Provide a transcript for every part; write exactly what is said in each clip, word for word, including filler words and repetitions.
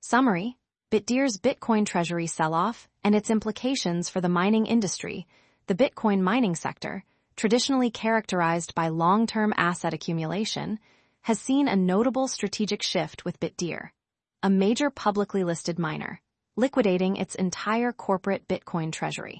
Summary: Bitdeer's Bitcoin treasury sell-off and its implications for the mining industry. The Bitcoin mining sector, traditionally characterized by long-term asset accumulation, has seen a notable strategic shift with Bitdeer, a major publicly listed miner, liquidating its entire corporate Bitcoin treasury.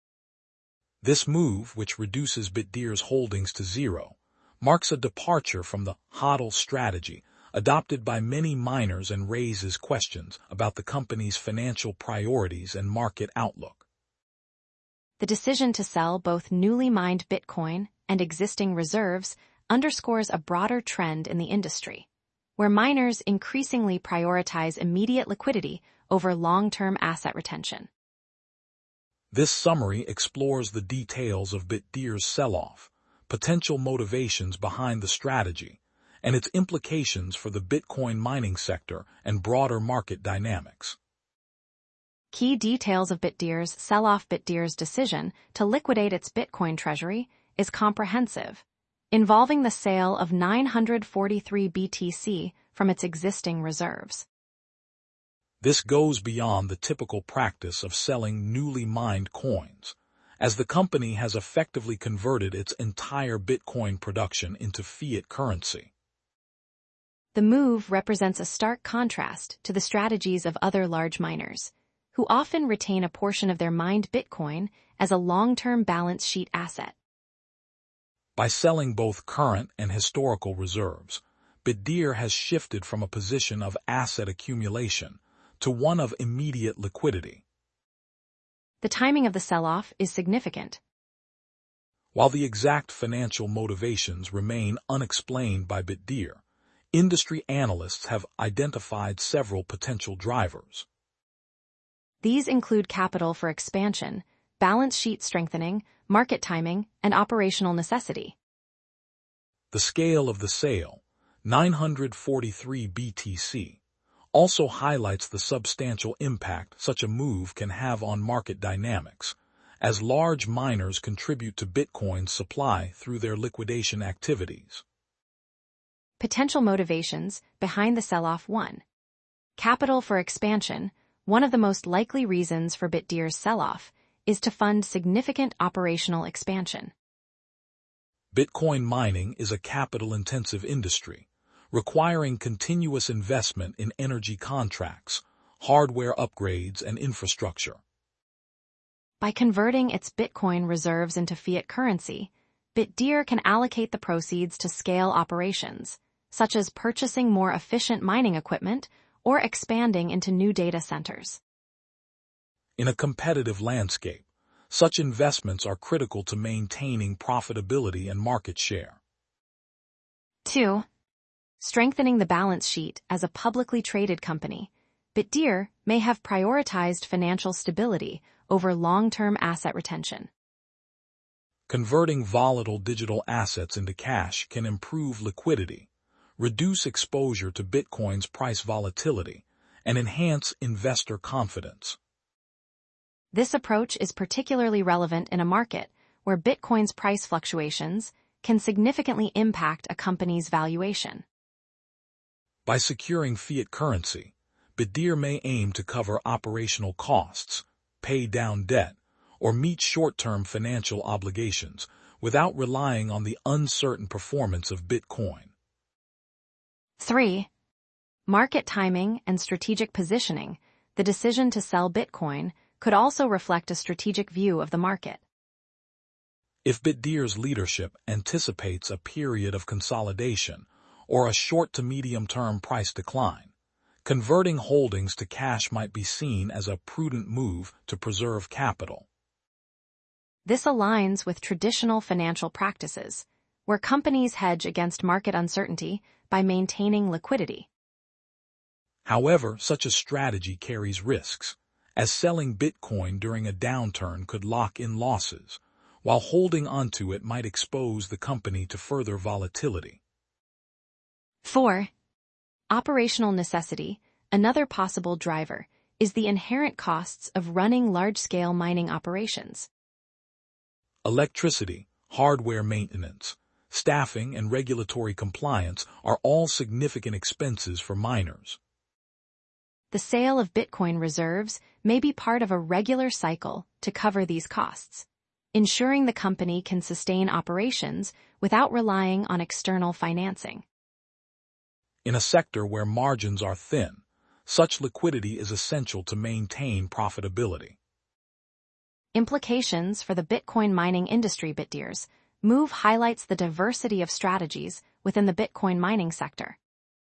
This move, which reduces Bitdeer's holdings to zero, marks a departure from the HODL strategy adopted by many miners and raises questions about the company's financial priorities and market outlook. The decision to sell both newly mined Bitcoin and existing reserves underscores a broader trend in the industry, where miners increasingly prioritize immediate liquidity over long-term asset retention. This summary explores the details of Bitdeer's sell-off, potential motivations behind the strategy, and its implications for the Bitcoin mining sector and broader market dynamics. Key details of Bitdeer's sell-off. Bitdeer's decision to liquidate its Bitcoin treasury is comprehensive, involving the sale of nine hundred forty-three B T C from its existing reserves. This goes beyond the typical practice of selling newly mined coins, as the company has effectively converted its entire Bitcoin production into fiat currency. The move represents a stark contrast to the strategies of other large miners, who often retain a portion of their mined Bitcoin as a long-term balance sheet asset. By selling both current and historical reserves, Bitdeer has shifted from a position of asset accumulation to one of immediate liquidity. The timing of the sell-off is significant. While the exact financial motivations remain unexplained by Bitdeer, industry analysts have identified several potential drivers. These include capital for expansion, balance sheet strengthening, market timing, and operational necessity. The scale of the sale, nine hundred forty-three B T C, also highlights the substantial impact such a move can have on market dynamics, as large miners contribute to Bitcoin's supply through their liquidation activities. Potential motivations behind the sell-off. one. Capital for expansion. One of the most likely reasons for Bitdeer's sell-off is to fund significant operational expansion. Bitcoin mining is a capital-intensive industry, requiring continuous investment in energy contracts, hardware upgrades, and infrastructure. By converting its Bitcoin reserves into fiat currency, Bitdeer can allocate the proceeds to scale operations, such as purchasing more efficient mining equipment or expanding into new data centers. In a competitive landscape, such investments are critical to maintaining profitability and market share. two. Strengthening the balance sheet. As a publicly traded company, Bitdeer may have prioritized financial stability over long-term asset retention. Converting volatile digital assets into cash can improve liquidity, reduce exposure to Bitcoin's price volatility, and enhance investor confidence. This approach is particularly relevant in a market where Bitcoin's price fluctuations can significantly impact a company's valuation. By securing fiat currency, Bitdeer may aim to cover operational costs, pay down debt, or meet short-term financial obligations without relying on the uncertain performance of Bitcoin. three. Market timing and strategic positioning. The decision to sell Bitcoin could also reflect a strategic view of the market. If Bitdeer's leadership anticipates a period of consolidation or a short to medium-term price decline, converting holdings to cash might be seen as a prudent move to preserve capital. This aligns with traditional financial practices, where companies hedge against market uncertainty by maintaining liquidity. However, such a strategy carries risks, as selling Bitcoin during a downturn could lock in losses, while holding onto it might expose the company to further volatility. four. Operational necessity. Another possible driver is the inherent costs of running large-scale mining operations. Electricity, hardware maintenance, staffing, and regulatory compliance are all significant expenses for miners. the sale of Bitcoin reserves may be part of a regular cycle to cover these costs, ensuring the company can sustain operations without relying on external financing. In a sector where margins are thin, such liquidity is essential to maintain profitability. Implications for the Bitcoin mining industry. Bitdeer's move highlights the diversity of strategies within the Bitcoin mining sector.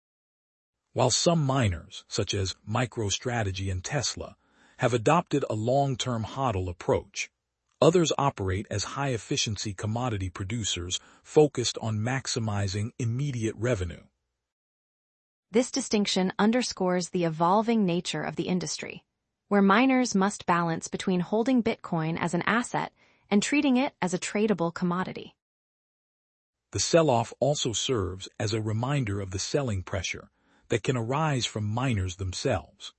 While some miners, such as MicroStrategy and Tesla, have adopted a long-term HODL approach, others operate as high-efficiency commodity producers focused on maximizing immediate revenue. This distinction underscores the evolving nature of the industry, where miners must balance between holding Bitcoin as an asset and treating it as a tradable commodity. The sell-off also serves as a reminder of the selling pressure that can arise from miners themselves.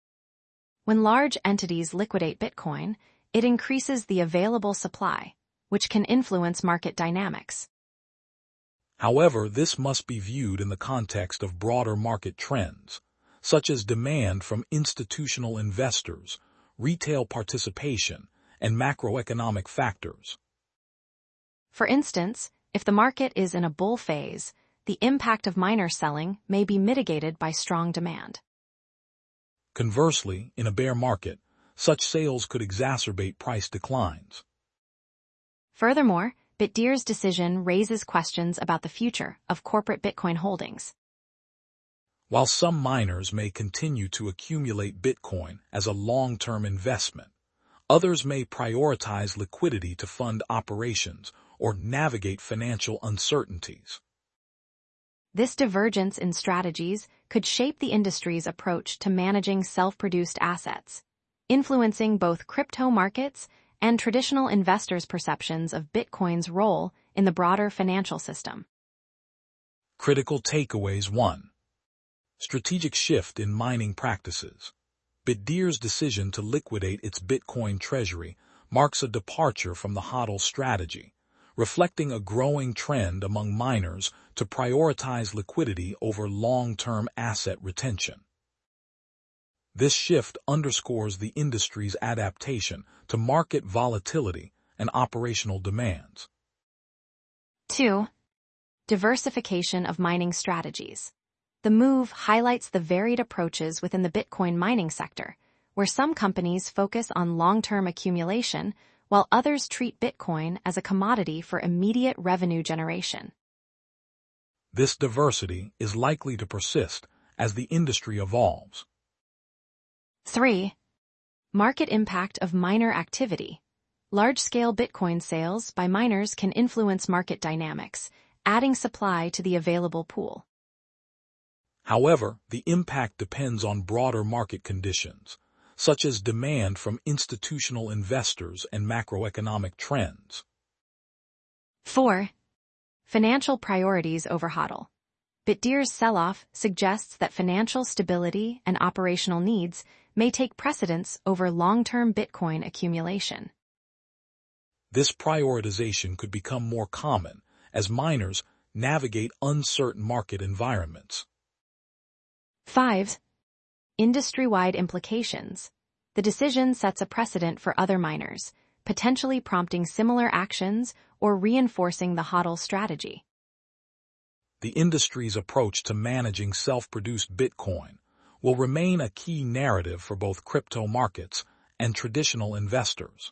When large entities liquidate Bitcoin, it increases the available supply, which can influence market dynamics. However, this must be viewed in the context of broader market trends, such as demand from institutional investors, retail participation, and macroeconomic factors. For instance, if the market is in a bull phase, the impact of miner selling may be mitigated by strong demand. Conversely, in a bear market, such sales could exacerbate price declines. Furthermore, Bitdeer's decision raises questions about the future of corporate Bitcoin holdings. While some miners may continue to accumulate Bitcoin as a long-term investment, others may prioritize liquidity to fund operations or navigate financial uncertainties. This divergence in strategies could shape the industry's approach to managing self-produced assets, influencing both crypto markets and traditional investors' perceptions of Bitcoin's role in the broader financial system. Critical takeaways. one. Strategic shift in mining practices. Bitdeer's decision to liquidate its Bitcoin treasury marks a departure from the HODL strategy, reflecting a growing trend among miners to prioritize liquidity over long-term asset retention. This shift underscores the industry's adaptation to market volatility and operational demands. two. Diversification of mining strategies. The move highlights the varied approaches within the Bitcoin mining sector, where some companies focus on long-term accumulation while others treat Bitcoin as a commodity for immediate revenue generation. This diversity is likely to persist as the industry evolves. three. Market impact of miner activity. Large-scale Bitcoin sales by miners can influence market dynamics, adding supply to the available pool. However, the impact depends on broader market conditions, such as demand from institutional investors and macroeconomic trends. four. Financial priorities over HODL. Bitdeer's sell-off suggests that financial stability and operational needs may take precedence over long-term Bitcoin accumulation. This prioritization could become more common as miners navigate uncertain market environments. five. Industry-wide implications. The decision sets a precedent for other miners, potentially prompting similar actions or reinforcing the HODL strategy. The industry's approach to managing self-produced Bitcoin will remain a key narrative for both crypto markets and traditional investors.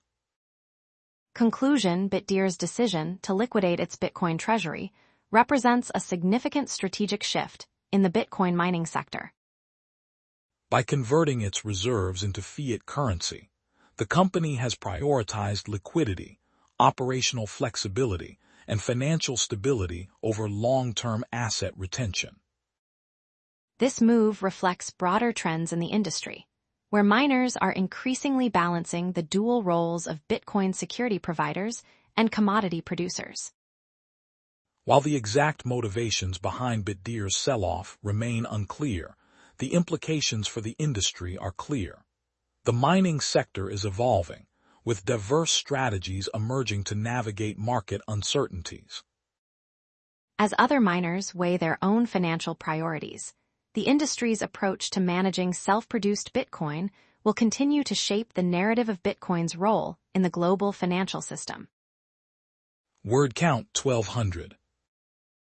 Conclusion. Bitdeer's decision to liquidate its Bitcoin treasury represents a significant strategic shift in the Bitcoin mining sector. By converting its reserves into fiat currency, the company has prioritized liquidity, operational flexibility, and financial stability over long-term asset retention. This move reflects broader trends in the industry, where miners are increasingly balancing the dual roles of Bitcoin security providers and commodity producers. While the exact motivations behind Bitdeer's sell-off remain unclear, the implications for the industry are clear. The mining sector is evolving, with diverse strategies emerging to navigate market uncertainties. As other miners weigh their own financial priorities, the industry's approach to managing self-produced Bitcoin will continue to shape the narrative of Bitcoin's role in the global financial system. Word count twelve hundred.